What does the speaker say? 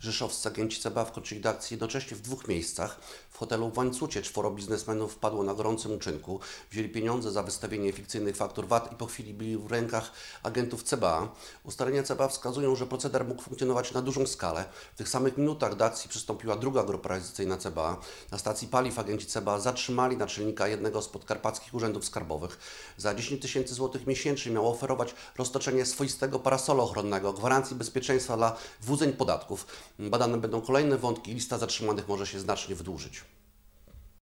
Rzeszowscy agenci CBA wkroczyli do akcji jednocześnie w dwóch miejscach. W hotelu w Łańcucie 4 biznesmenów wpadło na gorącym uczynku. Wzięli pieniądze za wystawienie fikcyjnych faktur VAT i po chwili byli w rękach agentów CBA. Ustalenia CBA wskazują, że proceder mógł funkcjonować na dużą skalę. W tych samych minutach do akcji przystąpiła druga grupa realizacyjna CBA. Na stacji paliw agenci CBA zatrzymali naczelnika jednego z podkarpackich urzędów skarbowych. Za 10 tysięcy złotych miesięcznie miał oferować roztoczenie swoistego parasolu ochronnego, gwarancji bezpieczeństwa dla wyłudzeń podatków. Badane będą kolejne wątki i lista zatrzymanych może się znacznie wydłużyć.